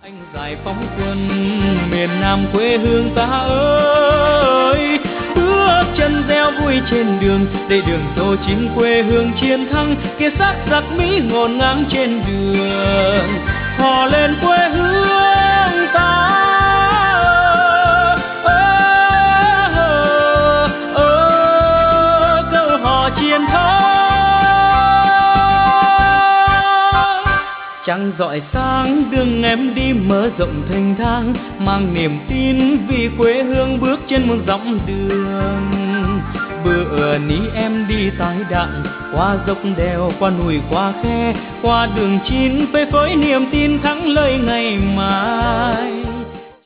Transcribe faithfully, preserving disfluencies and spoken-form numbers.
Anh giải phóng quân miền Nam quê hương ta ơi, bước chân reo vui trên đường để đường tô chín quê hương chiến thắng, kia xác giặc Mỹ ngổn ngang trên đường hò lên quê hương ta. Câu hò chiến thắng trăng rọi sáng đường em đi mở rộng thênh thang, mang niềm tin vì quê hương bước trên một dặm đường. Bữa ní em đi tái đạn qua dốc đèo, qua núi qua khe, qua đường chín phơi phới niềm tin thắng lợi ngày mai.